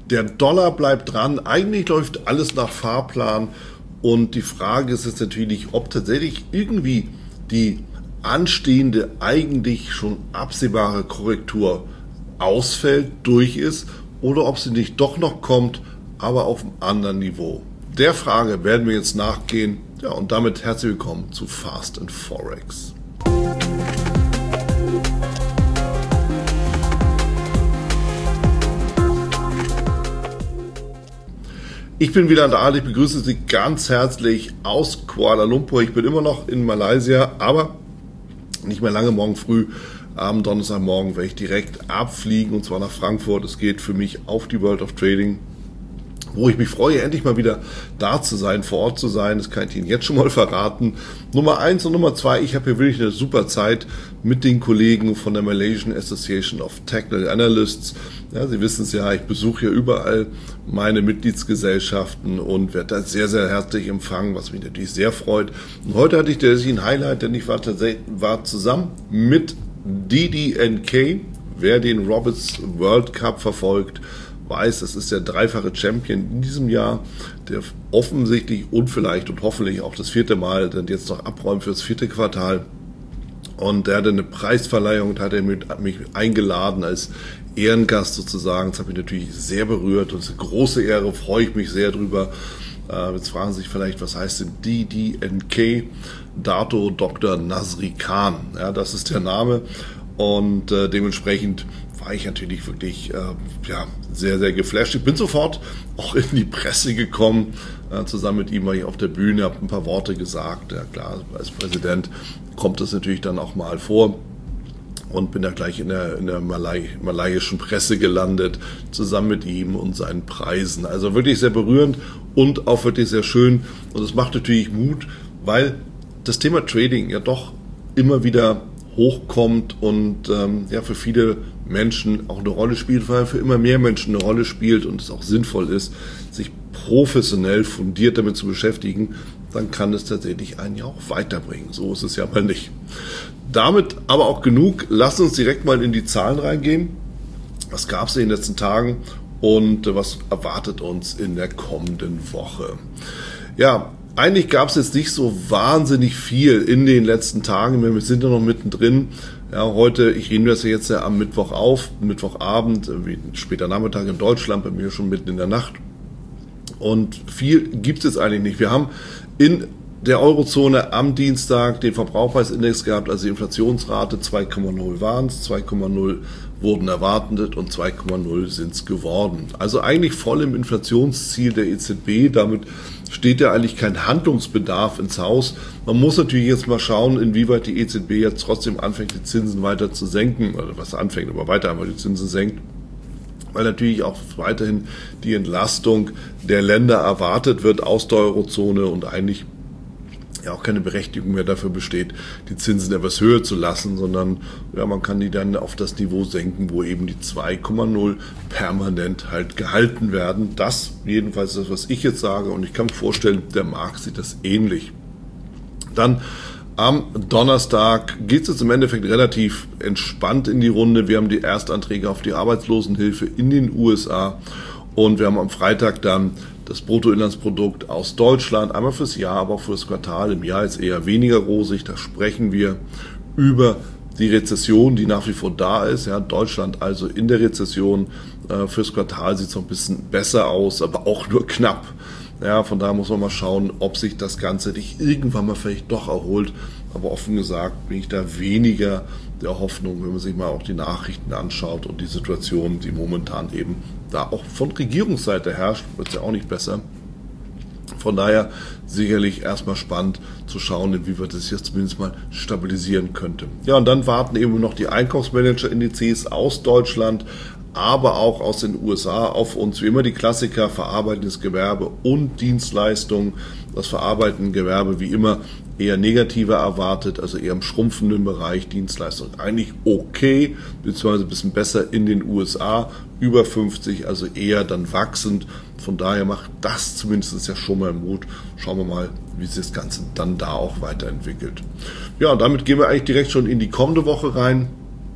Der Dollar bleibt dran. Eigentlich läuft alles nach Fahrplan. Und die Frage ist jetzt natürlich, ob tatsächlich irgendwie die anstehende, eigentlich schon absehbare Korrektur ausfällt, durch ist, oder ob sie nicht doch noch kommt, aber auf einem anderen Niveau. Der Frage werden wir jetzt nachgehen. Ja, und damit herzlich willkommen zu Fast and Forex. Ich bin wieder da, ich begrüße Sie ganz herzlich aus Kuala Lumpur. Ich bin immer noch in Malaysia, aber nicht mehr lange. Morgen früh, am Donnerstagmorgen, werde ich direkt abfliegen, und zwar nach Frankfurt. Es geht für mich auf die World of Trading, wo ich mich freue, endlich mal wieder da zu sein, vor Ort zu sein. Das kann ich Ihnen jetzt schon mal verraten. Nummer 1 und Nummer 2, ich habe hier wirklich eine super Zeit mit den Kollegen von der Malaysian Association of Technical Analysts. Ja, Sie wissen es ja, ich besuche ja überall meine Mitgliedsgesellschaften und werde da sehr, sehr herzlich empfangen, was mich natürlich sehr freut. Und heute hatte ich tatsächlich ein Highlight, denn ich war zusammen mit DDNK. Wer den Roberts World Cup verfolgt, weiß, das ist der dreifache Champion in diesem Jahr, der offensichtlich und vielleicht und hoffentlich auch das 4. Mal dann jetzt noch abräumt für das 4. Quartal. Und der hatte eine Preisverleihung, da hat er mich eingeladen als Ehrengast sozusagen. Das hat mich natürlich sehr berührt und es ist eine große Ehre, freue ich mich sehr drüber. Jetzt fragen Sie sich vielleicht, was heißt denn DDNK? Dato Dr. Nasri Khan. Ja, das ist der Name, und dementsprechend war ich natürlich wirklich sehr, sehr geflasht. Ich bin sofort auch in die Presse gekommen. Zusammen mit ihm war ich auf der Bühne, habe ein paar Worte gesagt. Ja klar, als Präsident kommt das natürlich dann auch mal vor. Und bin da gleich in der malaiischen Presse gelandet, zusammen mit ihm und seinen Preisen. Also wirklich sehr berührend und auch wirklich sehr schön. Und es macht natürlich Mut, weil das Thema Trading ja doch immer wieder hochkommt und für viele Menschen auch eine Rolle spielt, weil für immer mehr Menschen eine Rolle spielt und es auch sinnvoll ist, sich professionell fundiert damit zu beschäftigen, dann kann es tatsächlich einen ja auch weiterbringen. So ist es ja mal nicht. Damit aber auch genug. Lasst uns direkt mal in die Zahlen reingehen. Was gab es in den letzten Tagen und was erwartet uns in der kommenden Woche? Ja, eigentlich gab es jetzt nicht so wahnsinnig viel in den letzten Tagen. Wir sind ja noch mittendrin. Ja, heute, ich nehme das ja jetzt ja am Mittwoch auf, Mittwochabend, später Nachmittag in Deutschland, bei mir schon mitten in der Nacht. Und viel gibt es jetzt eigentlich nicht. Wir haben in der Eurozone am Dienstag den Verbraucherpreisindex gehabt, also die Inflationsrate 2,0 waren es, 2,0 wurden erwartet und 2,0 sind es geworden. Also eigentlich voll im Inflationsziel der EZB, damit steht ja eigentlich kein Handlungsbedarf ins Haus. Man muss natürlich jetzt mal schauen, inwieweit die EZB jetzt trotzdem anfängt, die Zinsen weiter zu senken, oder was anfängt, aber weiter einmal die Zinsen senkt, weil natürlich auch weiterhin die Entlastung der Länder erwartet wird aus der Eurozone und eigentlich ja auch keine Berechtigung mehr dafür besteht, die Zinsen etwas höher zu lassen, sondern ja, man kann die dann auf das Niveau senken, wo eben die 2,0 permanent halt gehalten werden. Das jedenfalls ist das, was ich jetzt sage, und ich kann mir vorstellen, der Markt sieht das ähnlich. Dann am Donnerstag geht es jetzt im Endeffekt relativ entspannt in die Runde. Wir haben die Erstanträge auf die Arbeitslosenhilfe in den USA und wir haben am Freitag dann das Bruttoinlandsprodukt aus Deutschland, einmal fürs Jahr, aber auch fürs Quartal. Im Jahr ist eher weniger rosig. Da sprechen wir über die Rezession, die nach wie vor da ist. Ja, Deutschland also in der Rezession. Fürs Quartal sieht es noch ein bisschen besser aus, aber auch nur knapp. Ja, von daher muss man mal schauen, ob sich das Ganze nicht irgendwann mal vielleicht doch erholt. Aber offen gesagt bin ich da weniger der Hoffnung, wenn man sich mal auch die Nachrichten anschaut und die Situation, die momentan eben da auch von Regierungsseite herrscht, wird es ja auch nicht besser. Von daher sicherlich erstmal spannend zu schauen, inwieweit das jetzt zumindest mal stabilisieren könnte. Ja, und dann warten eben noch die Einkaufsmanager-Indizes aus Deutschland, aber auch aus den USA auf uns. Wie immer die Klassiker, verarbeitendes Gewerbe und Dienstleistungen. Das verarbeitende Gewerbe wie immer eher negativer erwartet, also eher im schrumpfenden Bereich, Dienstleistung eigentlich okay, beziehungsweise ein bisschen besser in den USA, über 50, also eher dann wachsend. Von daher macht das zumindest ja schon mal Mut. Schauen wir mal, wie sich das Ganze dann da auch weiterentwickelt. Ja, und damit gehen wir eigentlich direkt schon in die kommende Woche rein.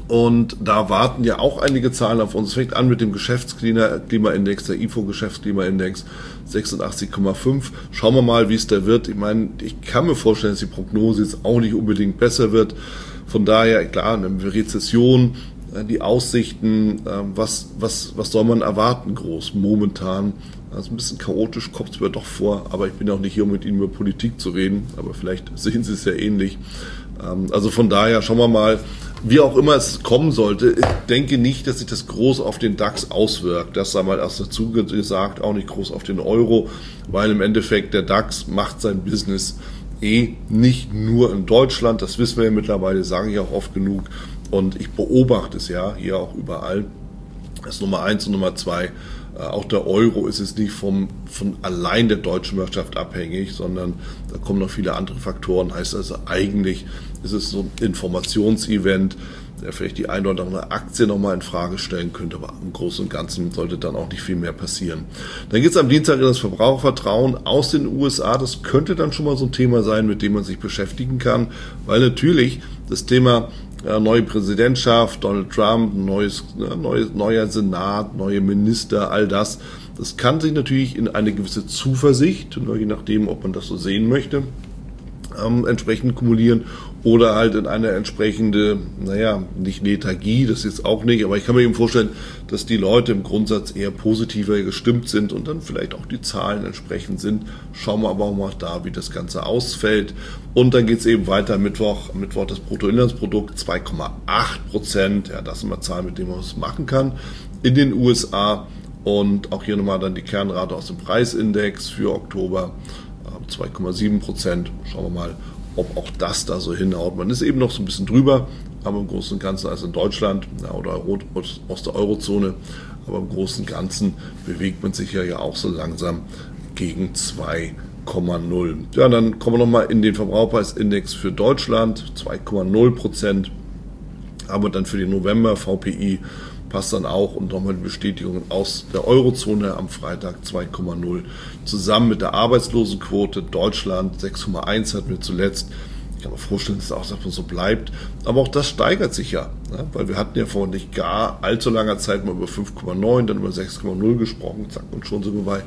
Und da warten ja auch einige Zahlen auf uns. Es fängt an mit dem Geschäftsklimaindex, der IFO-Geschäftsklimaindex 86,5. Schauen wir mal, wie es da wird. Ich meine, ich kann mir vorstellen, dass die Prognose jetzt auch nicht unbedingt besser wird. Von daher, klar, eine Rezession, die Aussichten, was soll man erwarten groß momentan? Also ein bisschen chaotisch kommt es mir doch vor, aber ich bin auch nicht hier, um mit Ihnen über Politik zu reden, aber vielleicht sehen Sie es ja ähnlich. Also von daher, schauen wir mal, wie auch immer es kommen sollte. Ich denke nicht, dass sich das groß auf den DAX auswirkt. Das sei mal erst dazu gesagt, auch nicht groß auf den Euro, weil im Endeffekt der DAX macht sein Business nicht nur in Deutschland. Das wissen wir ja mittlerweile, sage ich auch oft genug. Und ich beobachte es ja hier auch überall. Das ist Nummer 1 und Nummer 2. Auch der Euro ist es nicht von allein der deutschen Wirtschaft abhängig, sondern da kommen noch viele andere Faktoren. Heißt also eigentlich ist es so ein Informationsevent, der vielleicht die eine oder andere Aktie nochmal in Frage stellen könnte, aber im Großen und Ganzen sollte dann auch nicht viel mehr passieren. Dann geht es am Dienstag in das Verbrauchervertrauen aus den USA. Das könnte dann schon mal so ein Thema sein, mit dem man sich beschäftigen kann, weil natürlich das Thema neue Präsidentschaft, Donald Trump, neuer Senat, neue Minister, all das kann sich natürlich in eine gewisse Zuversicht, je nachdem, ob man das so sehen möchte, entsprechend kumulieren oder halt in eine entsprechende, nicht Lethargie, das jetzt auch nicht, aber ich kann mir eben vorstellen, dass die Leute im Grundsatz eher positiver gestimmt sind und dann vielleicht auch die Zahlen entsprechend sind. Schauen wir aber auch mal da, wie das Ganze ausfällt. Und dann geht es eben weiter Mittwoch das Bruttoinlandsprodukt 2,8%. Ja, das sind mal Zahlen, mit denen man was machen kann in den USA. Und auch hier nochmal dann die Kernrate aus dem Preisindex für Oktober 2,7%. Schauen wir mal, ob auch das da so hinhaut. Man ist eben noch so ein bisschen drüber, aber im Großen und Ganzen als in Deutschland oder aus der Eurozone, aber im Großen und Ganzen bewegt man sich ja auch so langsam gegen 2,0. Ja, dann kommen wir nochmal in den Verbraucherpreisindex für Deutschland, 2,0%, aber dann für den November VPI passt dann auch und nochmal die Bestätigung aus der Eurozone am Freitag 2,0. Zusammen mit der Arbeitslosenquote Deutschland 6,1 hatten wir zuletzt. Ich kann mir vorstellen, dass es auch so bleibt. Aber auch das steigert sich ja, weil wir hatten ja vor nicht gar allzu langer Zeit mal über 5,9, dann über 6,0 gesprochen. Zack, und schon sind wir bei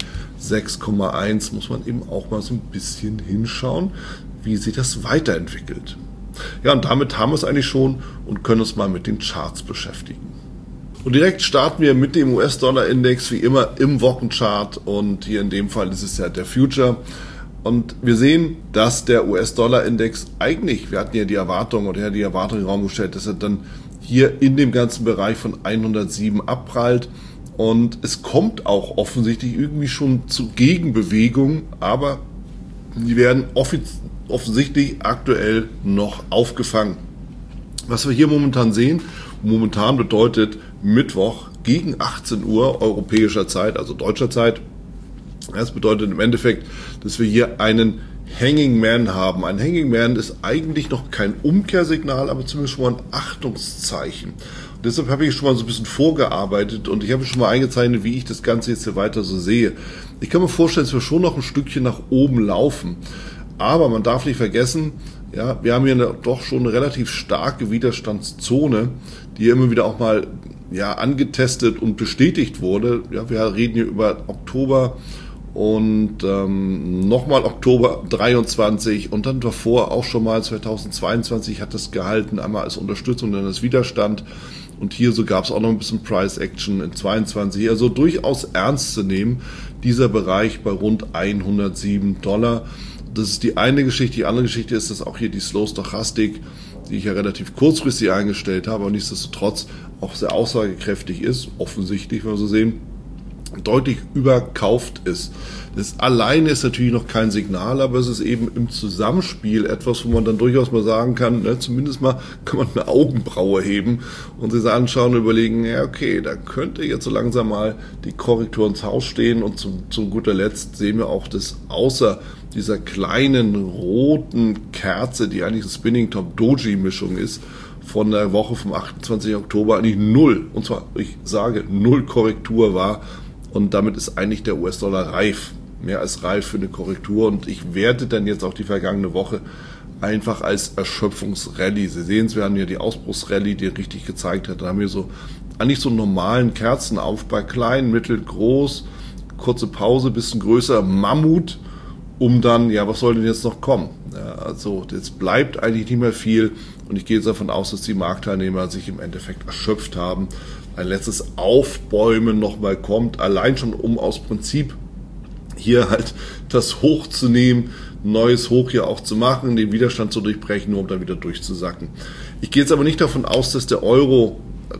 6,1. Muss man eben auch mal so ein bisschen hinschauen, wie sich das weiterentwickelt. Ja, und damit haben wir es eigentlich schon und können uns mal mit den Charts beschäftigen. Und direkt starten wir mit dem US-Dollar-Index wie immer im Wochenchart und hier in dem Fall ist es ja der Future. Und wir sehen, dass der US-Dollar-Index eigentlich, wir hatten ja die Erwartung oder die Erwartung in den Raum gestellt, dass er dann hier in dem ganzen Bereich von 107 abprallt. Und es kommt auch offensichtlich irgendwie schon zu Gegenbewegungen, aber die werden offensichtlich aktuell noch aufgefangen. Was wir hier momentan sehen, momentan bedeutet Mittwoch gegen 18 Uhr europäischer Zeit, also deutscher Zeit. Das bedeutet im Endeffekt, dass wir hier einen Hanging Man haben. Ein Hanging Man ist eigentlich noch kein Umkehrsignal, aber zumindest schon mal ein Achtungszeichen. Und deshalb habe ich schon mal so ein bisschen vorgearbeitet und ich habe schon mal eingezeichnet, wie ich das Ganze jetzt hier weiter so sehe. Ich kann mir vorstellen, dass wir schon noch ein Stückchen nach oben laufen. Aber man darf nicht vergessen, ja, wir haben hier doch schon eine relativ starke Widerstandszone, die immer wieder auch mal angetestet und bestätigt wurde. Ja, wir reden hier über Oktober und nochmal Oktober 23 und dann davor auch schon mal 2022 hat das gehalten, einmal als Unterstützung, dann als Widerstand. Und hier so gab es auch noch ein bisschen Price Action in 22. Also durchaus ernst zu nehmen, dieser Bereich bei rund 107 $. Das ist die eine Geschichte. Die andere Geschichte ist, dass auch hier die Slow Stochastik, die ich ja relativ kurzfristig eingestellt habe, aber nichtsdestotrotz auch sehr aussagekräftig ist, offensichtlich, wenn wir so sehen, deutlich überkauft ist. Das alleine ist natürlich noch kein Signal, aber es ist eben im Zusammenspiel etwas, wo man dann durchaus mal sagen kann, zumindest mal kann man eine Augenbraue heben und sich anschauen und überlegen, ja okay, da könnte jetzt so langsam mal die Korrektur ins Haus stehen und zu guter Letzt sehen wir auch, dass außer dieser kleinen roten Kerze, die eigentlich eine Spinning Top Doji Mischung ist, von der Woche vom 28. Oktober eigentlich null, und zwar, ich sage, null Korrektur war. Und damit ist eigentlich der US-Dollar reif, mehr als reif für eine Korrektur. Und ich werte dann jetzt auch die vergangene Woche einfach als Erschöpfungsrallye. Sie sehen es, wir haben hier die Ausbruchsrallye, die richtig gezeigt hat. Da haben wir so eigentlich so einen normalen Kerzenaufbau, klein, mittel, groß, kurze Pause, bisschen größer, Mammut, um dann, ja, was soll denn jetzt noch kommen? Ja, also jetzt bleibt eigentlich nicht mehr viel und ich gehe jetzt davon aus, dass die Marktteilnehmer sich im Endeffekt erschöpft haben. Ein letztes Aufbäumen nochmal kommt, allein schon um aus Prinzip hier halt das Hoch zu nehmen, neues Hoch hier auch zu machen, den Widerstand zu durchbrechen, nur um dann wieder durchzusacken. Ich gehe jetzt aber nicht davon aus, dass der Euro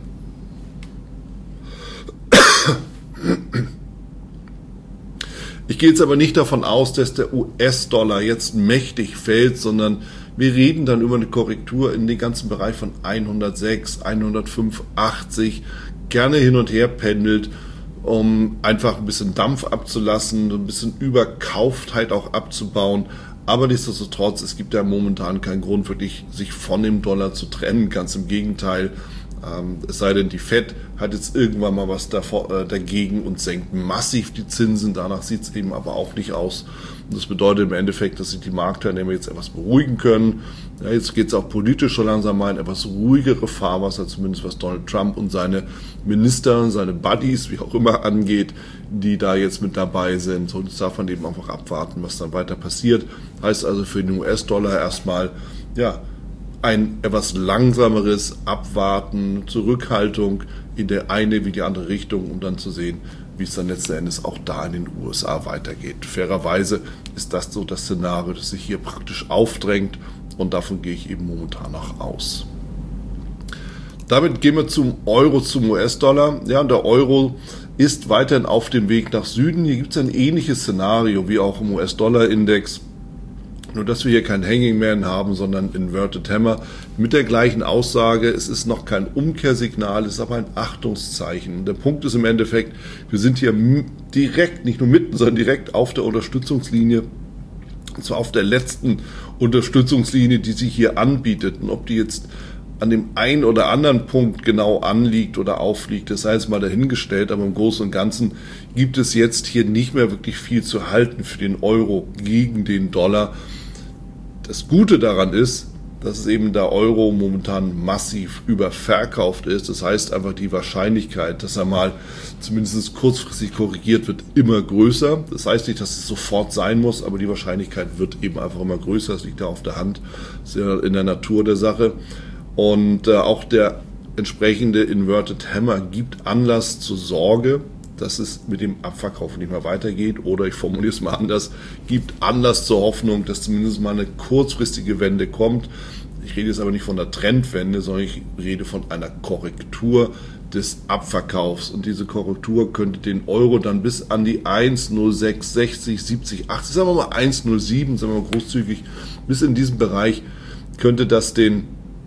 dass der US-Dollar jetzt mächtig fällt, sondern wir reden dann über eine Korrektur in den ganzen Bereich von 106, 105,80, gerne hin und her pendelt, um einfach ein bisschen Dampf abzulassen, ein bisschen Überkauftheit auch abzubauen. Aber nichtsdestotrotz, es gibt ja momentan keinen Grund, wirklich sich von dem Dollar zu trennen. Ganz im Gegenteil. Es sei denn, die Fed hat jetzt irgendwann mal was dagegen und senkt massiv die Zinsen. Danach sieht es eben aber auch nicht aus. Und das bedeutet im Endeffekt, dass sich die Marktteilnehmer jetzt etwas beruhigen können. Ja, jetzt geht es auch politisch schon langsam mal in etwas ruhigere Fahrwasser, zumindest was Donald Trump und seine Minister, seine Buddies, wie auch immer angeht, die da jetzt mit dabei sind. Und jetzt darf man eben einfach abwarten, was dann weiter passiert. Heißt also für den US-Dollar erstmal, ja, ein etwas langsameres Abwarten, Zurückhaltung in der eine wie die andere Richtung, um dann zu sehen, wie es dann letzten Endes auch da in den USA weitergeht. Fairerweise ist das so das Szenario, das sich hier praktisch aufdrängt und davon gehe ich eben momentan noch aus. Damit gehen wir zum Euro, zum US-Dollar. Ja, und der Euro ist weiterhin auf dem Weg nach Süden. Hier gibt es ein ähnliches Szenario wie auch im US-Dollar-Index. Nur, dass wir hier kein Hanging Man haben, sondern Inverted Hammer mit der gleichen Aussage. Es ist noch kein Umkehrsignal, es ist aber ein Achtungszeichen. Der Punkt ist im Endeffekt, wir sind hier direkt, nicht nur mitten, sondern direkt auf der Unterstützungslinie. Und zwar auf der letzten Unterstützungslinie, die sich hier anbietet. Und ob die jetzt an dem einen oder anderen Punkt genau anliegt oder aufliegt, das sei jetzt mal dahingestellt, aber im Großen und Ganzen gibt es jetzt hier nicht mehr wirklich viel zu halten für den Euro gegen den Dollar. Das Gute daran ist, dass es eben der Euro momentan massiv überverkauft ist. Das heißt einfach die Wahrscheinlichkeit, dass er mal zumindest kurzfristig korrigiert wird, immer größer. Das heißt nicht, dass es sofort sein muss, aber die Wahrscheinlichkeit wird eben einfach immer größer. Das liegt da auf der Hand, das ist ja in der Natur der Sache. Und auch der entsprechende Inverted Hammer gibt Anlass zur Sorge, dass es mit dem Abverkauf nicht mehr weitergeht, oder ich formuliere es mal anders, gibt Anlass zur Hoffnung, dass zumindest mal eine kurzfristige Wende kommt. Ich rede jetzt aber nicht von der Trendwende, sondern ich rede von einer Korrektur des Abverkaufs. Und diese Korrektur könnte den Euro dann bis an die 1,0660, 70, 80, sagen wir mal 1,07, sagen wir mal großzügig, bis in diesen Bereich könnte das den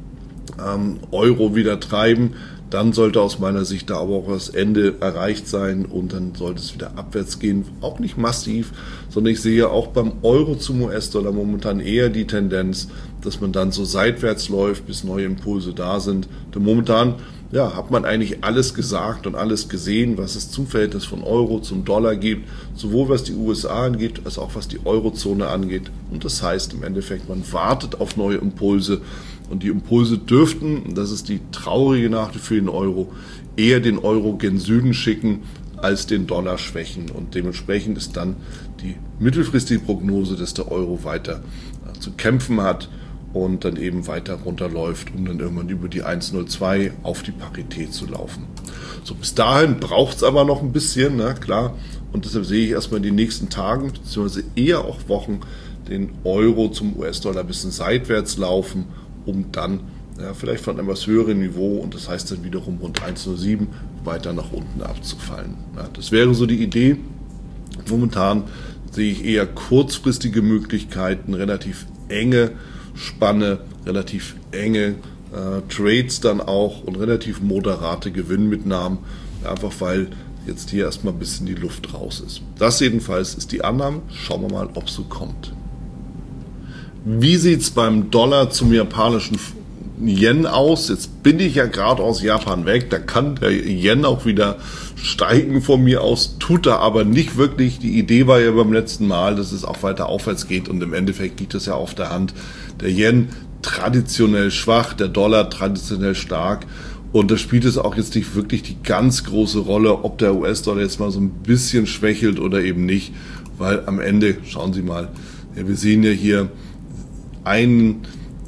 Euro wieder treiben. Dann sollte aus meiner Sicht da aber auch das Ende erreicht sein und dann sollte es wieder abwärts gehen. Auch nicht massiv, sondern ich sehe auch beim Euro zum US-Dollar momentan eher die Tendenz, dass man dann so seitwärts läuft, bis neue Impulse da sind. Denn momentan hat man eigentlich alles gesagt und alles gesehen, was es zum Verhältnis von Euro zum Dollar gibt, sowohl was die USA angeht, als auch was die Eurozone angeht. Und das heißt im Endeffekt, man wartet auf neue Impulse. Und die Impulse dürften, das ist die traurige Nachricht für den Euro, eher den Euro gen Süden schicken, als den Dollar schwächen. Und dementsprechend ist dann die mittelfristige Prognose, dass der Euro weiter zu kämpfen hat und dann eben weiter runterläuft, um dann irgendwann über die 1,02 auf die Parität zu laufen. So, bis dahin braucht es aber noch ein bisschen, klar. Und deshalb sehe ich erstmal in den nächsten Tagen, beziehungsweise eher auch Wochen, den Euro zum US-Dollar ein bisschen seitwärts laufen, um dann vielleicht von einem etwas höheren Niveau, und das heißt dann wiederum rund 1,07, weiter nach unten abzufallen. Das wäre so die Idee. Momentan sehe ich eher kurzfristige Möglichkeiten, relativ enge Spanne, relativ enge Trades dann auch und relativ moderate Gewinnmitnahmen, einfach weil jetzt hier erstmal ein bisschen die Luft raus ist. Das jedenfalls ist die Annahme. Schauen wir mal, ob es so kommt. Wie sieht es beim Dollar zum japanischen Yen aus. Jetzt bin ich ja gerade aus Japan weg, da kann der Yen auch wieder steigen von mir aus, tut er aber nicht wirklich. Die Idee war ja beim letzten Mal, dass es auch weiter aufwärts geht und im Endeffekt liegt das ja auf der Hand. Der Yen traditionell schwach, der Dollar traditionell stark und da spielt es auch jetzt nicht wirklich die ganz große Rolle, ob der US-Dollar jetzt mal so ein bisschen schwächelt oder eben nicht, weil am Ende, schauen Sie mal, ja, wir sehen ja hier eine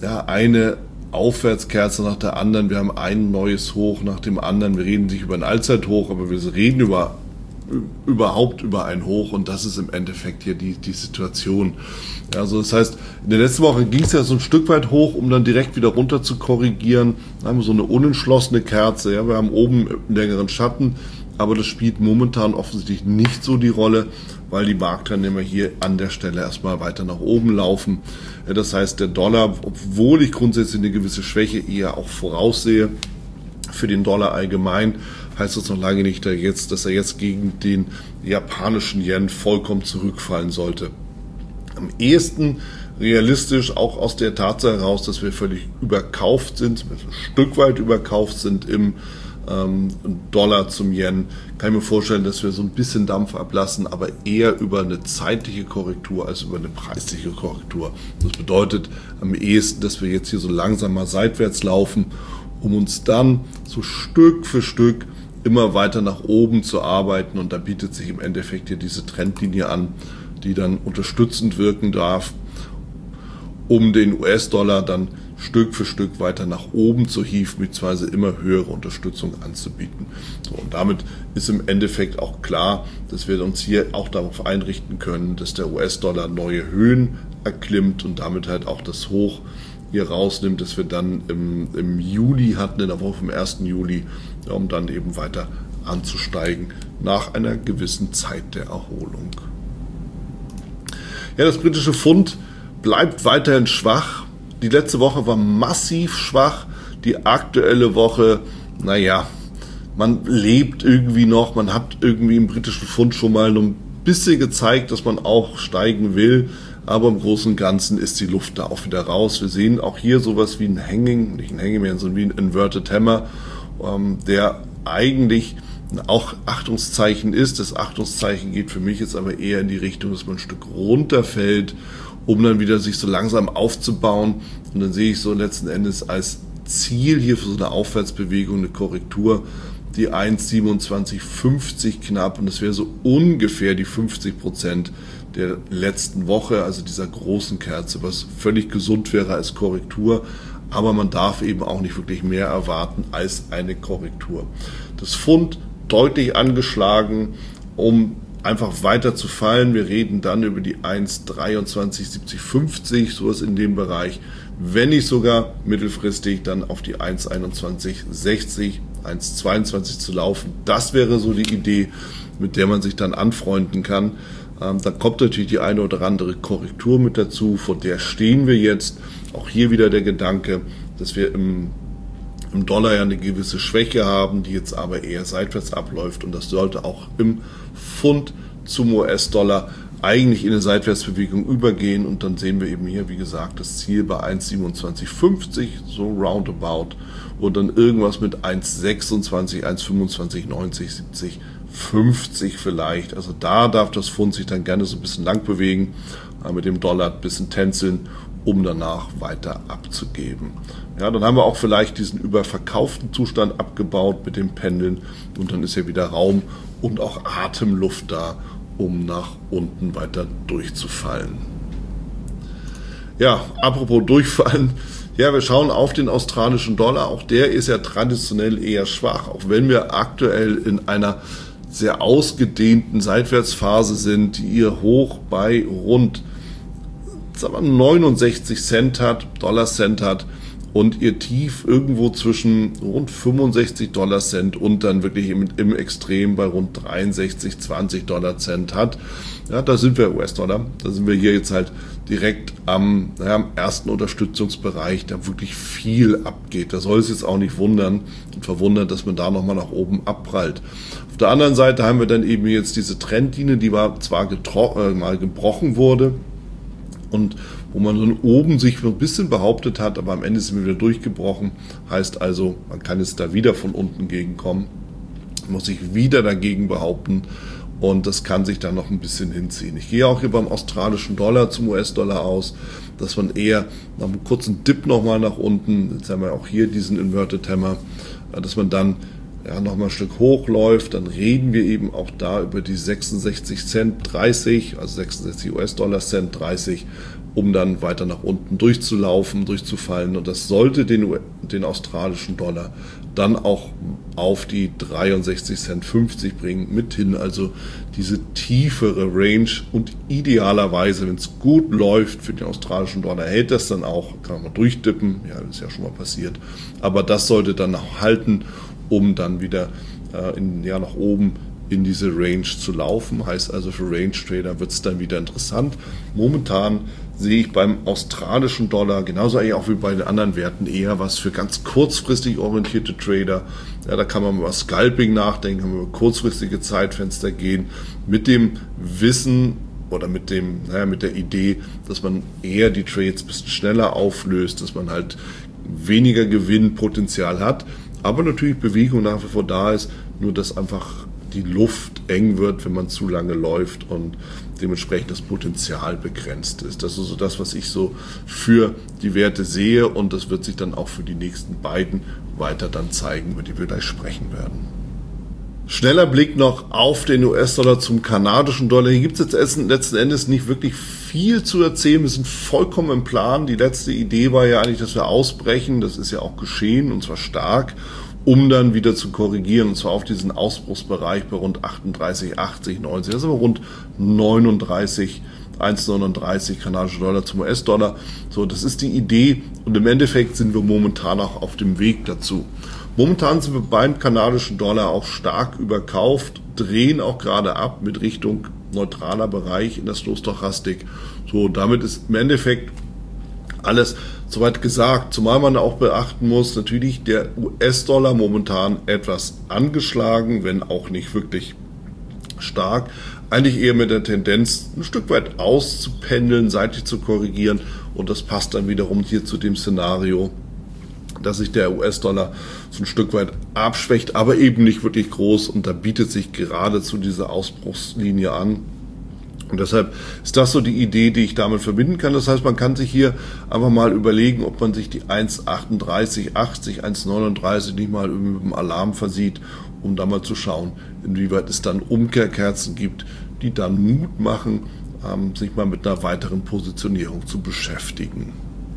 Aufwärtskerze nach der anderen. Wir haben ein neues Hoch nach dem anderen. Wir reden nicht über ein Allzeithoch, aber wir reden überhaupt über ein Hoch und das ist im Endeffekt hier die Situation. Also das heißt, in der letzten Woche ging es ja so ein Stück weit hoch, um dann direkt wieder runter zu korrigieren. Da haben wir so eine unentschlossene Kerze. Ja, wir haben oben einen längeren Schatten, aber das spielt momentan offensichtlich nicht so die Rolle, weil die Marktteilnehmer hier an der Stelle erstmal weiter nach oben laufen. Das heißt, der Dollar, obwohl ich grundsätzlich eine gewisse Schwäche eher auch voraussehe, für den Dollar allgemein, heißt das noch lange nicht, dass er jetzt gegen den japanischen Yen vollkommen zurückfallen sollte. Am ehesten realistisch, auch aus der Tatsache heraus, dass wir völlig überkauft sind, ein Stück weit überkauft sind im Dollar zum Yen, kann ich mir vorstellen, dass wir so ein bisschen Dampf ablassen, aber eher über eine zeitliche Korrektur als über eine preisliche Korrektur. Das bedeutet am ehesten, dass wir jetzt hier so langsam mal seitwärts laufen, um uns dann so Stück für Stück immer weiter nach oben zu arbeiten und da bietet sich im Endeffekt hier diese Trendlinie an, die dann unterstützend wirken darf, um den US-Dollar dann Stück für Stück weiter nach oben zu hieven, beziehungsweise immer höhere Unterstützung anzubieten. So, und damit ist im Endeffekt auch klar, dass wir uns hier auch darauf einrichten können, dass der US-Dollar neue Höhen erklimmt und damit halt auch das Hoch hier rausnimmt, dass wir dann im Juli hatten, in der Woche vom 1. Juli, um dann eben weiter anzusteigen nach einer gewissen Zeit der Erholung. Ja, das britische Pfund bleibt weiterhin schwach. Die letzte Woche war massiv schwach. Die aktuelle Woche, man lebt irgendwie noch. Man hat irgendwie im britischen Pfund schon mal ein bisschen gezeigt, dass man auch steigen will. Aber im Großen und Ganzen ist die Luft da auch wieder raus. Wir sehen auch hier sowas wie ein Hanging, nicht ein Hanging, sondern wie ein Inverted Hammer, der eigentlich auch Achtungszeichen ist. Das Achtungszeichen geht für mich jetzt aber eher in die Richtung, dass man ein Stück runterfällt, um dann wieder sich so langsam aufzubauen. Und dann sehe ich so letzten Endes als Ziel hier für so eine Aufwärtsbewegung, eine Korrektur, die 1,2750 knapp. Und das wäre so ungefähr die 50% der letzten Woche, also dieser großen Kerze, was völlig gesund wäre als Korrektur. Aber man darf eben auch nicht wirklich mehr erwarten als eine Korrektur. Das Pfund deutlich angeschlagen, um einfach weiter zu fallen. Wir reden dann über die 1,237050, sowas in dem Bereich. Wenn nicht sogar mittelfristig dann auf die 1,2160, 1,22 zu laufen. Das wäre so die Idee, mit der man sich dann anfreunden kann. Dann kommt natürlich die eine oder andere Korrektur mit dazu, vor der stehen wir jetzt. Auch hier wieder der Gedanke, dass wir im Dollar ja eine gewisse Schwäche haben, die jetzt aber eher seitwärts abläuft und das sollte auch im Pfund zum US-Dollar eigentlich in eine Seitwärtsbewegung übergehen und dann sehen wir eben hier, wie gesagt, das Ziel bei 1,2750, so roundabout und dann irgendwas mit 1,26, 1,25, 90, 70, 50 vielleicht. Also da darf das Pfund sich dann gerne so ein bisschen lang bewegen, mit dem Dollar ein bisschen tänzeln, um danach weiter abzugeben. Ja, dann haben wir auch vielleicht diesen überverkauften Zustand abgebaut mit dem Pendeln und dann ist ja wieder Raum und auch Atemluft da, um nach unten weiter durchzufallen. Ja, apropos durchfallen, ja, wir schauen auf den australischen Dollar, auch der ist ja traditionell eher schwach, auch wenn wir aktuell in einer sehr ausgedehnten Seitwärtsphase sind, die ihr Hoch bei rund 69 Cent hat, Dollar-Cent hat und ihr Tief irgendwo zwischen rund 65 Dollar-Cent und dann wirklich im Extrem bei rund 63, 20 Dollar-Cent hat. Ja, da sind wir US-Dollar, da sind wir hier jetzt halt direkt am ersten Unterstützungsbereich, da wirklich viel abgeht. Da soll es jetzt auch nicht wundern und verwundern, dass man da nochmal nach oben abprallt. Auf der anderen Seite haben wir dann eben jetzt diese Trendlinie, die zwar mal gebrochen wurde, und wo man dann oben sich ein bisschen behauptet hat, aber am Ende sind wir wieder durchgebrochen. Heißt also, man kann jetzt da wieder von unten gegenkommen, muss sich wieder dagegen behaupten und das kann sich dann noch ein bisschen hinziehen. Ich gehe auch hier beim australischen Dollar zum US-Dollar aus, dass man eher nach einem kurzen Dip nochmal nach unten, jetzt haben wir auch hier diesen Inverted Hammer, dass man dann nochmal ein Stück hochläuft, dann reden wir eben auch da über die 66 Cent 30, also 66 US-Dollar Cent 30, um dann weiter nach unten durchzulaufen, durchzufallen. Und das sollte den australischen Dollar dann auch auf die 63 Cent 50 bringen, mithin also diese tiefere Range und idealerweise, wenn es gut läuft für den australischen Dollar, hält das dann auch, kann man durchdippen, ja, das ist ja schon mal passiert, aber das sollte dann auch halten, um dann wieder nach oben in diese Range zu laufen. Heißt also, für Range Trader wird es dann wieder interessant. Momentan sehe ich beim australischen Dollar, genauso eigentlich auch wie bei den anderen Werten, eher was für ganz kurzfristig orientierte Trader. Ja, da kann man über Scalping nachdenken, kann man über kurzfristige Zeitfenster gehen, mit dem Wissen oder mit der Idee, dass man eher die Trades ein bisschen schneller auflöst, dass man halt weniger Gewinnpotenzial hat, aber natürlich Bewegung nach wie vor da ist, nur dass einfach die Luft eng wird, wenn man zu lange läuft und dementsprechend das Potenzial begrenzt ist. Das ist so das, was ich so für die Werte sehe und das wird sich dann auch für die nächsten beiden weiter dann zeigen, über die wir gleich sprechen werden. Schneller Blick noch auf den US-Dollar zum kanadischen Dollar. Hier gibt es jetzt letzten Endes nicht wirklich viel zu erzählen. Wir sind vollkommen im Plan. Die letzte Idee war ja eigentlich, dass wir ausbrechen. Das ist ja auch geschehen und zwar stark, um dann wieder zu korrigieren und zwar auf diesen Ausbruchsbereich bei rund 38, 80, 90. Das ist aber rund 39, 1,39 kanadische Dollar zum US-Dollar. So, das ist die Idee und im Endeffekt sind wir momentan auch auf dem Weg dazu. Momentan sind wir beim kanadischen Dollar auch stark überkauft, drehen auch gerade ab mit Richtung neutraler Bereich in der Stochastik. So, damit ist im Endeffekt alles soweit gesagt. Zumal man auch beachten muss, natürlich der US-Dollar momentan etwas angeschlagen, wenn auch nicht wirklich stark. Eigentlich eher mit der Tendenz, ein Stück weit auszupendeln, seitlich zu korrigieren und das passt dann wiederum hier zu dem Szenario, dass sich der US-Dollar so ein Stück weit abschwächt, aber eben nicht wirklich groß und da bietet sich geradezu diese Ausbruchslinie an. Und deshalb ist das so die Idee, die ich damit verbinden kann. Das heißt, man kann sich hier einfach mal überlegen, ob man sich die 1,38, 80, 1,39 nicht mal mit dem Alarm versieht, um da mal zu schauen, inwieweit es dann Umkehrkerzen gibt, die dann Mut machen, sich mal mit einer weiteren Positionierung zu beschäftigen.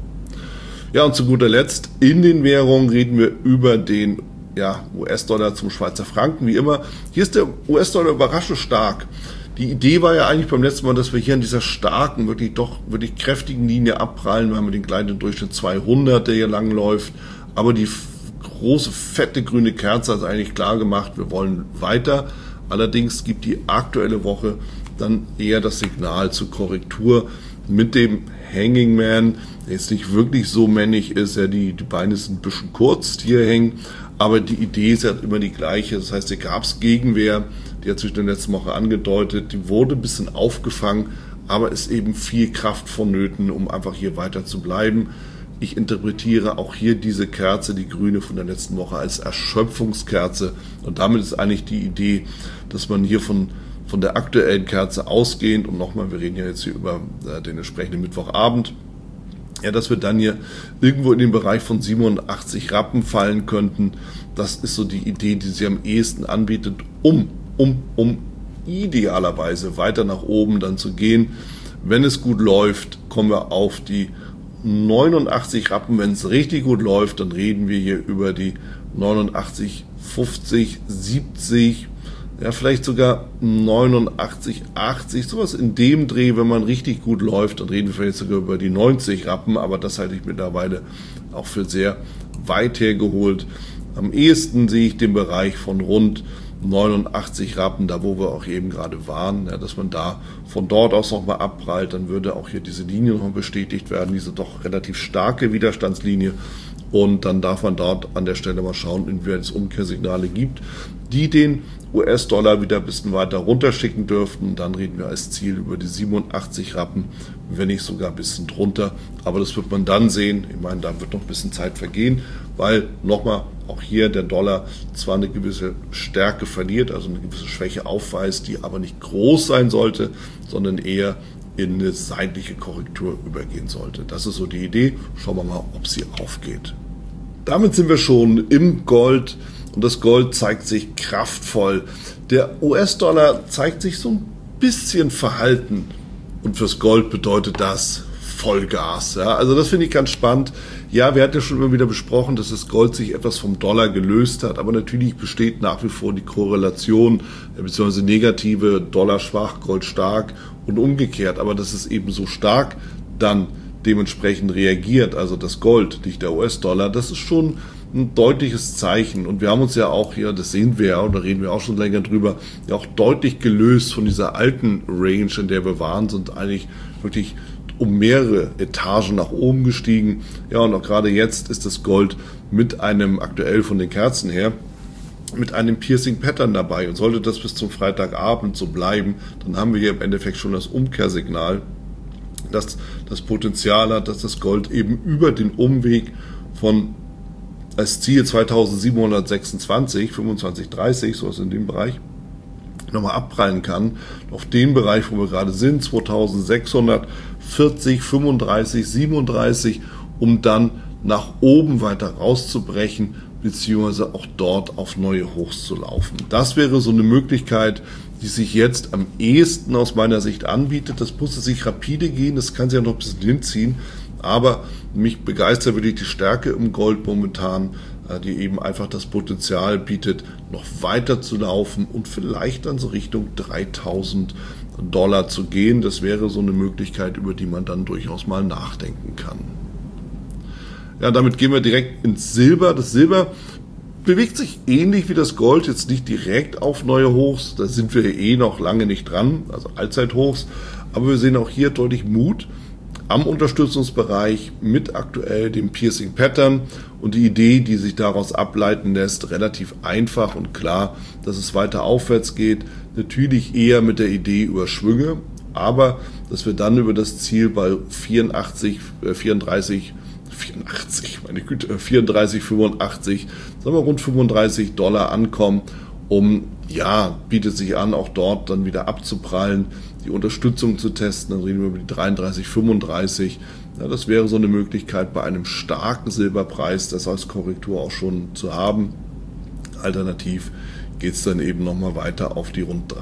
Ja, und zu guter Letzt, in den Währungen reden wir über den US-Dollar zum Schweizer Franken, wie immer. Hier ist der US-Dollar überraschend stark. Die Idee war ja eigentlich beim letzten Mal, dass wir hier an dieser starken, wirklich kräftigen Linie abprallen. Wir haben den kleinen Durchschnitt 200, der hier lang läuft. Aber die große, fette grüne Kerze hat eigentlich klar gemacht, wir wollen weiter. Allerdings gibt die aktuelle Woche dann eher das Signal zur Korrektur mit dem Hanging Man, der jetzt nicht wirklich so männlich ist. Ja, die Beine sind ein bisschen kurz, die hier hängen. Aber die Idee ist ja immer die gleiche. Das heißt, hier gab es Gegenwehr, die hat sich in der letzten Woche angedeutet. Die wurde ein bisschen aufgefangen, aber ist eben viel Kraft vonnöten, um einfach hier weiter zu bleiben. Ich interpretiere auch hier diese Kerze, die grüne von der letzten Woche, als Erschöpfungskerze. Und damit ist eigentlich die Idee, dass man hier von der aktuellen Kerze ausgehend, und nochmal, wir reden ja jetzt hier über den entsprechenden Mittwochabend, ja, dass wir dann hier irgendwo in den Bereich von 87 Rappen fallen könnten. Das ist so die Idee, die sie am ehesten anbietet, um idealerweise weiter nach oben dann zu gehen. Wenn es gut läuft, kommen wir auf die 89 Rappen. Wenn es richtig gut läuft, dann reden wir hier über die 89, 50, 70, ja, vielleicht sogar 89, 80, sowas in dem Dreh. Wenn man richtig gut läuft, dann reden wir vielleicht sogar über die 90 Rappen, aber das halte ich mittlerweile auch für sehr weit hergeholt. Am ehesten sehe ich den Bereich von rund 89 Rappen, da wo wir auch eben gerade waren, ja, dass man da von dort aus nochmal abprallt, dann würde auch hier diese Linie nochmal bestätigt werden, diese doch relativ starke Widerstandslinie, und dann darf man dort an der Stelle mal schauen, inwieweit es Umkehrsignale gibt. die den US-Dollar wieder ein bisschen weiter runterschicken dürften. Dann reden wir als Ziel über die 87 Rappen, wenn nicht sogar ein bisschen drunter. Aber das wird man dann sehen. Ich meine, da wird noch ein bisschen Zeit vergehen, weil nochmal auch hier der Dollar zwar eine gewisse Stärke verliert, also eine gewisse Schwäche aufweist, die aber nicht groß sein sollte, sondern eher in eine seitliche Korrektur übergehen sollte. Das ist so die Idee. Schauen wir mal, ob sie aufgeht. Damit sind wir schon im Gold. Und das Gold zeigt sich kraftvoll. Der US-Dollar zeigt sich so ein bisschen verhalten. Und fürs Gold bedeutet das Vollgas. Ja, also das finde ich ganz spannend. Ja, wir hatten ja schon immer wieder besprochen, dass das Gold sich etwas vom Dollar gelöst hat. Aber natürlich besteht nach wie vor die Korrelation, beziehungsweise negative, Dollar schwach, Gold stark und umgekehrt. Aber dass es eben so stark dann dementsprechend reagiert, also das Gold, nicht der US-Dollar, das ist schon ein deutliches Zeichen. Und wir haben uns ja auch hier, das sehen wir ja, und da reden wir auch schon länger drüber, ja auch deutlich gelöst von dieser alten Range, in der wir waren, sind eigentlich wirklich um mehrere Etagen nach oben gestiegen. Ja, und auch gerade jetzt ist das Gold mit einem, aktuell von den Kerzen her, mit einem Piercing Pattern dabei. Und sollte das bis zum Freitagabend so bleiben, dann haben wir hier im Endeffekt schon das Umkehrsignal, dass das Potenzial hat, dass das Gold eben über den Umweg von als Ziel 2726, 2530, so ist in dem Bereich, nochmal abprallen kann, auf den Bereich, wo wir gerade sind, 2640, 35, 37, um dann nach oben weiter rauszubrechen, beziehungsweise auch dort auf neue Hochs zu laufen. Das wäre so eine Möglichkeit, die sich jetzt am ehesten aus meiner Sicht anbietet. Das musste sich rapide gehen, das kann sich ja noch ein bisschen hinziehen, aber mich begeistert wirklich die Stärke im Gold momentan, die eben einfach das Potenzial bietet, noch weiter zu laufen und vielleicht dann so Richtung 3.000 Dollar zu gehen. Das wäre so eine Möglichkeit, über die man dann durchaus mal nachdenken kann. Ja, damit gehen wir direkt ins Silber. Das Silber bewegt sich ähnlich wie das Gold, jetzt nicht direkt auf neue Hochs, da sind wir noch lange nicht dran, also Allzeithochs, aber wir sehen auch hier deutlich Mut am Unterstützungsbereich mit aktuell dem Piercing Pattern und die Idee, die sich daraus ableiten lässt, relativ einfach und klar, dass es weiter aufwärts geht, natürlich eher mit der Idee über Schwünge, aber dass wir dann über das Ziel bei 34, 85, sagen wir rund 35 Dollar ankommen, bietet sich an, auch dort dann wieder abzuprallen, die Unterstützung zu testen, dann reden wir über die 33, 35. Ja, das wäre so eine Möglichkeit bei einem starken Silberpreis, das als Korrektur auch schon zu haben. Alternativ geht es dann eben nochmal weiter auf die rund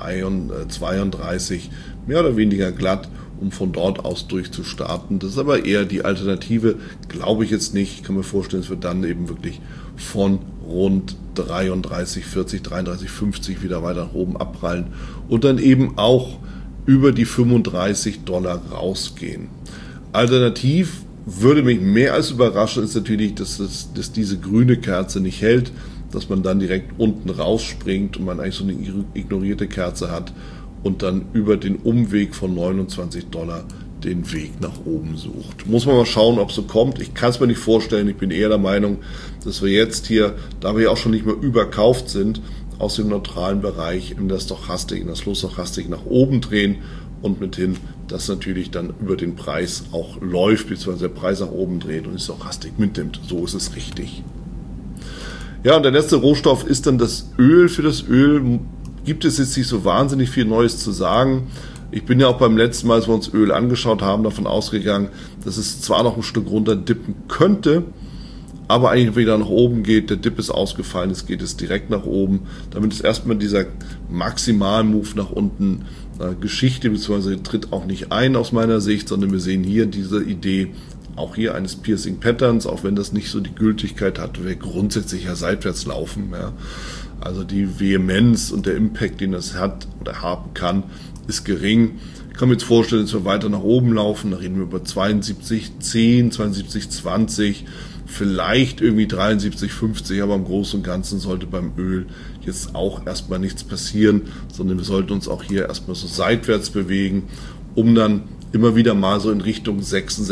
32, mehr oder weniger glatt, um von dort aus durchzustarten. Das ist aber eher die Alternative, glaube ich jetzt nicht. Ich kann mir vorstellen, es wird dann eben wirklich von rund 33, 40, 33, 50 wieder weiter nach oben abprallen und dann eben auch über die 35 Dollar rausgehen. Alternativ würde mich mehr als überraschen, ist natürlich, dass diese grüne Kerze nicht hält, dass man dann direkt unten rausspringt und man eigentlich so eine ignorierte Kerze hat und dann über den Umweg von 29 Dollar den Weg nach oben sucht. Muss man mal schauen, ob es so kommt. Ich kann es mir nicht vorstellen. Ich bin eher der Meinung, dass wir jetzt hier, da wir ja auch schon nicht mehr überkauft sind, aus dem neutralen Bereich in das Low-Stochastik nach oben drehen und mithin das natürlich dann über den Preis auch läuft, beziehungsweise der Preis nach oben dreht und die Stochastik mitnimmt. So ist es richtig. Ja, und der letzte Rohstoff ist dann das Öl. Für das Öl gibt es jetzt nicht so wahnsinnig viel Neues zu sagen. Ich bin ja auch beim letzten Mal, als wir uns Öl angeschaut haben, davon ausgegangen, dass es zwar noch ein Stück runter dippen könnte, aber eigentlich wieder nach oben geht. Der Dip ist ausgefallen, es geht direkt nach oben. Damit ist erstmal dieser Maximal-Move nach unten Geschichte, beziehungsweise tritt auch nicht ein aus meiner Sicht, sondern wir sehen hier diese Idee, auch hier eines Piercing Patterns, auch wenn das nicht so die Gültigkeit hat, wir grundsätzlich ja seitwärts laufen. Ja. Also die Vehemenz und der Impact, den das hat oder haben kann, ist gering. Ich kann mir jetzt vorstellen, dass wir weiter nach oben laufen. Da reden wir über 72,10, 72,20, vielleicht irgendwie 73,50, aber im Großen und Ganzen sollte beim Öl jetzt auch erstmal nichts passieren, sondern wir sollten uns auch hier erstmal so seitwärts bewegen, um dann immer wieder mal so in Richtung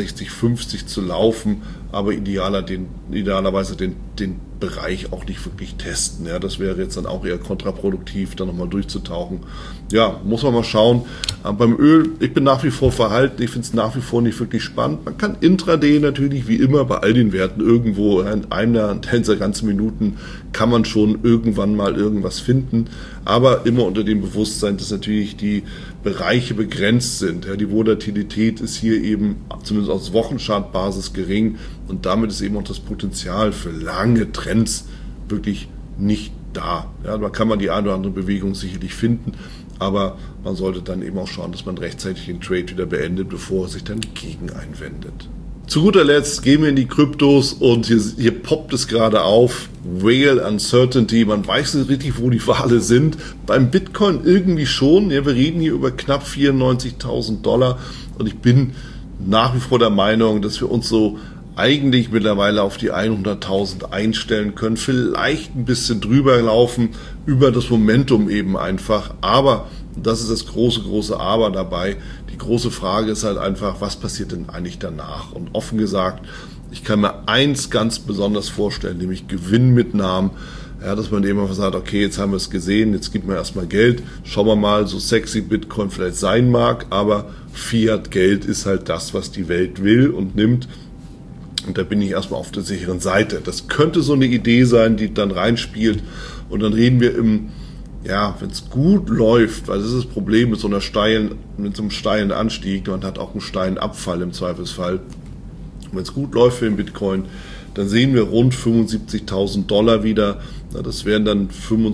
66,50 zu laufen, aber idealerweise den Bereich auch nicht wirklich testen. Ja, das wäre jetzt dann auch eher kontraproduktiv, da nochmal durchzutauchen. Ja, muss man mal schauen. Beim Öl, ich bin nach wie vor verhalten, ich finde es nach wie vor nicht wirklich spannend. Man kann Intraday natürlich wie immer bei all den Werten irgendwo in einer dieser ganzen Minuten kann man schon irgendwann mal irgendwas finden, aber immer unter dem Bewusstsein, dass natürlich die Bereiche begrenzt sind. Ja, die Volatilität ist hier eben zumindest aus Wochenchartbasis gering und damit ist eben auch das Potenzial für lange Trends wirklich nicht da. Ja, da kann man die eine oder andere Bewegung sicherlich finden, aber man sollte dann eben auch schauen, dass man rechtzeitig den Trade wieder beendet, bevor er sich dann gegen einwendet. Zu guter Letzt gehen wir in die Kryptos und hier poppt es gerade auf. Whale Uncertainty, man weiß nicht richtig, wo die Wale sind. Beim Bitcoin irgendwie schon. Ja, wir reden hier über knapp $94.000 und ich bin nach wie vor der Meinung, dass wir uns so eigentlich mittlerweile auf die 100.000 einstellen können. Vielleicht ein bisschen drüber laufen, über das Momentum eben einfach. Aber das ist das große Aber dabei. Die große Frage ist halt einfach, was passiert denn eigentlich danach? Und offen gesagt, ich kann mir eins ganz besonders vorstellen, nämlich Gewinnmitnahmen. Ja, dass man eben einfach sagt, okay, jetzt haben wir es gesehen, jetzt gibt man erstmal Geld. Schauen wir mal, so sexy Bitcoin vielleicht sein mag, aber Fiat-Geld ist halt das, was die Welt will und nimmt. Und da bin ich erstmal auf der sicheren Seite. Das könnte so eine Idee sein, die dann reinspielt. Und dann reden wir wenn es gut läuft, weil das ist das Problem mit so einem steilen Anstieg, man hat auch einen steilen Abfall im Zweifelsfall. Wenn es gut läuft für den Bitcoin, dann sehen wir rund $75.000 wieder. Das wären dann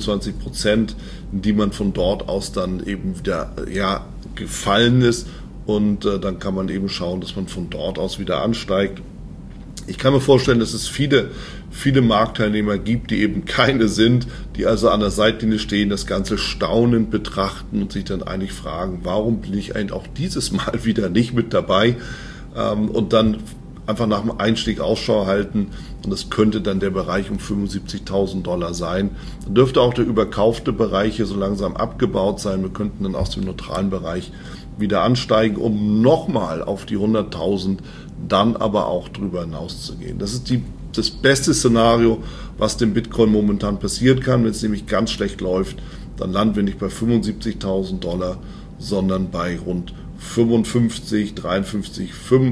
25%, die man von dort aus dann eben wieder gefallen ist. Und dann kann man eben schauen, dass man von dort aus wieder ansteigt. Ich kann mir vorstellen, dass es viele Marktteilnehmer gibt, die eben keine sind, die also an der Seitlinie stehen, das Ganze staunend betrachten und sich dann eigentlich fragen, warum bin ich eigentlich auch dieses Mal wieder nicht mit dabei, und dann einfach nach dem Einstieg Ausschau halten, und das könnte dann der Bereich um $75.000 sein. Dann dürfte auch der überkaufte Bereich hier so langsam abgebaut sein. Wir könnten dann aus dem neutralen Bereich wieder ansteigen, um nochmal auf die 100.000, dann aber auch drüber hinaus zu gehen. Das ist das beste Szenario, was dem Bitcoin momentan passieren kann. Wenn es nämlich ganz schlecht läuft, dann landen wir nicht bei $75.000, sondern bei rund 55, 53,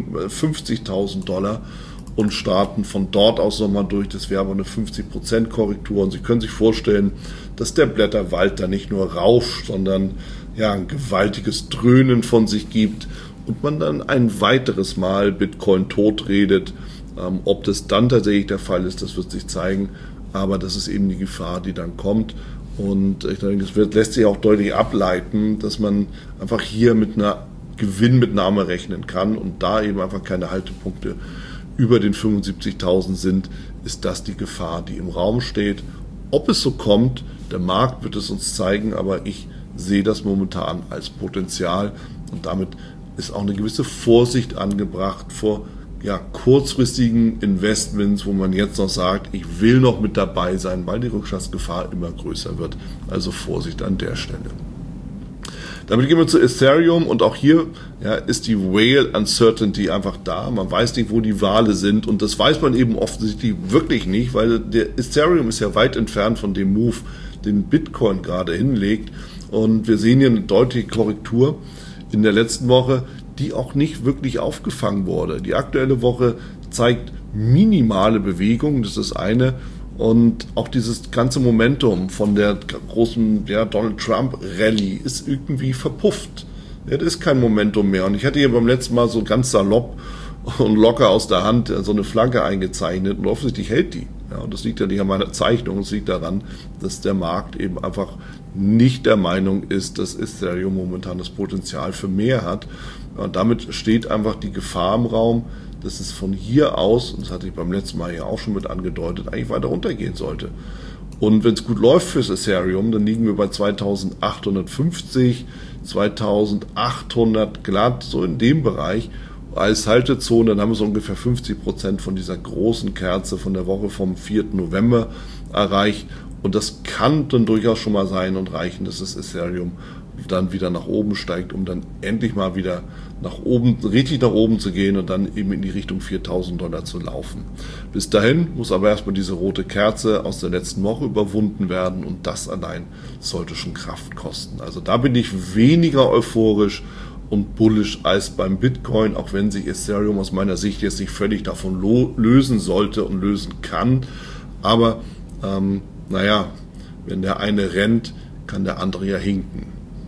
50.000 $ und starten von dort aus nochmal durch. Das wäre aber eine 50% Korrektur. Und Sie können sich vorstellen, dass der Blätterwald da nicht nur rauscht, sondern ein gewaltiges Dröhnen von sich gibt und man dann ein weiteres Mal Bitcoin totredet. Ob das dann tatsächlich der Fall ist, das wird sich zeigen. Aber das ist eben die Gefahr, die dann kommt. Und ich denke, das lässt sich auch deutlich ableiten, dass man einfach hier mit einer Gewinnmitnahme rechnen kann und da eben einfach keine Haltepunkte über den 75.000 sind, ist das die Gefahr, die im Raum steht. Ob es so kommt, der Markt wird es uns zeigen, aber ich sehe das momentan als Potenzial und damit ist auch eine gewisse Vorsicht angebracht vor kurzfristigen Investments, wo man jetzt noch sagt, ich will noch mit dabei sein, weil die Rückschlagsgefahr immer größer wird. Also Vorsicht an der Stelle. Damit gehen wir zu Ethereum und auch hier ist die Whale Uncertainty einfach da. Man weiß nicht, wo die Wale sind und das weiß man eben offensichtlich wirklich nicht, weil der Ethereum ist ja weit entfernt von dem Move, den Bitcoin gerade hinlegt. Und wir sehen hier eine deutliche Korrektur in der letzten Woche, die auch nicht wirklich aufgefangen wurde. Die aktuelle Woche zeigt minimale Bewegung, das ist das eine. Und auch dieses ganze Momentum von der großen Donald Trump Rallye ist irgendwie verpufft. Das ist kein Momentum mehr. Und ich hatte hier beim letzten Mal so ganz salopp und locker aus der Hand so eine Flagge eingezeichnet und offensichtlich hält die. Ja, und das liegt ja nicht an meiner Zeichnung, es liegt daran, dass der Markt eben einfach nicht der Meinung ist, dass Ethereum momentan das Potenzial für mehr hat. Und damit steht einfach die Gefahr im Raum, dass es von hier aus, und das hatte ich beim letzten Mal ja auch schon mit angedeutet, eigentlich weiter runtergehen sollte. Und wenn es gut läuft fürs Ethereum, dann liegen wir bei 2850, 2800 glatt, so in dem Bereich. Als Haltezone, dann haben wir so ungefähr 50% von dieser großen Kerze von der Woche vom 4. November erreicht. Und das kann dann durchaus schon mal sein und reichen, dass das Ethereum dann wieder nach oben steigt, um dann endlich mal wieder nach oben, richtig nach oben zu gehen und dann eben in die Richtung $4.000 zu laufen. Bis dahin muss aber erstmal diese rote Kerze aus der letzten Woche überwunden werden und das allein sollte schon Kraft kosten. Also da bin ich weniger euphorisch und bullish als beim Bitcoin, auch wenn sich Ethereum aus meiner Sicht jetzt nicht völlig davon lösen sollte und lösen kann. Aber wenn der eine rennt, kann der andere ja hinken.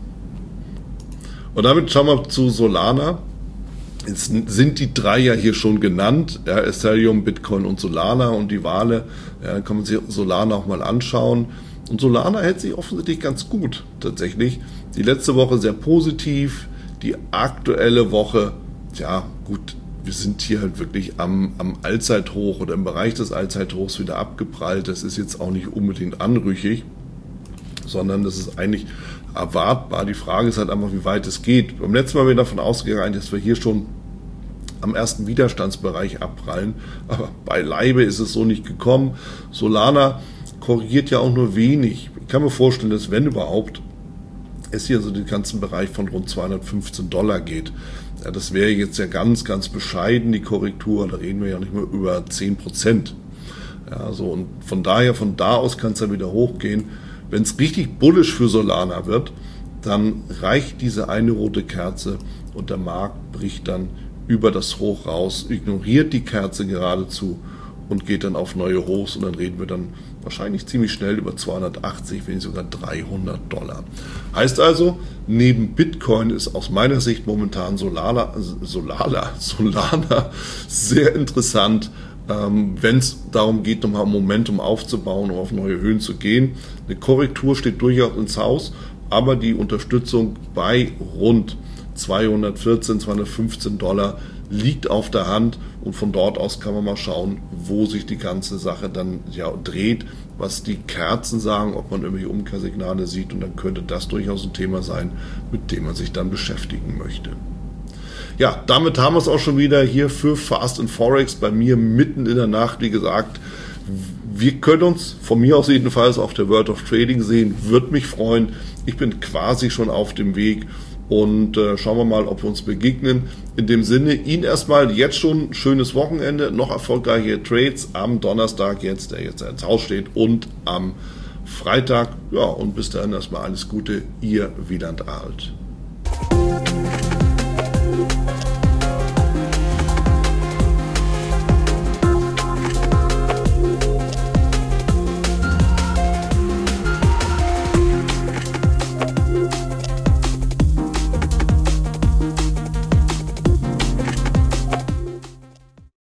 Und damit schauen wir zu Solana. Jetzt sind die drei ja hier schon genannt, ja, Ethereum, Bitcoin und Solana und die Wale. Ja, dann kann man sich Solana auch mal anschauen. Und Solana hält sich offensichtlich ganz gut tatsächlich. Die letzte Woche sehr positiv, die aktuelle Woche, ja gut, wir sind hier halt wirklich am Allzeithoch oder im Bereich des Allzeithochs wieder abgeprallt. Das ist jetzt auch nicht unbedingt anrüchig, sondern das ist eigentlich erwartbar. Die Frage ist halt einfach, wie weit es geht. Beim letzten Mal bin ich davon ausgegangen, dass wir hier schon am ersten Widerstandsbereich abprallen, aber beileibe ist es so nicht gekommen. Solana korrigiert ja auch nur wenig. Ich kann mir vorstellen, dass wenn überhaupt, es hier so den ganzen Bereich von rund $215 geht. Ja, das wäre jetzt ja ganz, ganz bescheiden, die Korrektur, da reden wir ja nicht mehr über 10%. Ja, so, und von da aus kann es ja wieder hochgehen. Wenn es richtig bullish für Solana wird, dann reicht diese eine rote Kerze und der Markt bricht dann über das Hoch raus, ignoriert die Kerze geradezu und geht dann auf neue Hochs und dann reden wir dann wahrscheinlich ziemlich schnell über 280, wenn nicht sogar $300. Heißt also, neben Bitcoin ist aus meiner Sicht momentan Solana sehr interessant, wenn es darum geht, nochmal Momentum aufzubauen, um auf neue Höhen zu gehen. Eine Korrektur steht durchaus ins Haus, aber die Unterstützung bei rund $214, $215 liegt auf der Hand und von dort aus kann man mal schauen, wo sich die ganze Sache dann dreht, was die Kerzen sagen, ob man irgendwelche Umkehrsignale sieht und dann könnte das durchaus ein Thema sein, mit dem man sich dann beschäftigen möchte. Ja, damit haben wir es auch schon wieder hier für Fast and Forex bei mir mitten in der Nacht. Wie gesagt, wir können uns von mir aus jedenfalls auf der World of Trading sehen, würde mich freuen. Ich bin quasi schon auf dem Weg und schauen wir mal, ob wir uns begegnen. In dem Sinne, Ihnen erstmal jetzt schon ein schönes Wochenende, noch erfolgreiche Trades am Donnerstag jetzt, der jetzt ins Haus steht und am Freitag. Ja, und bis dahin erstmal alles Gute, Ihr Wieland Alt.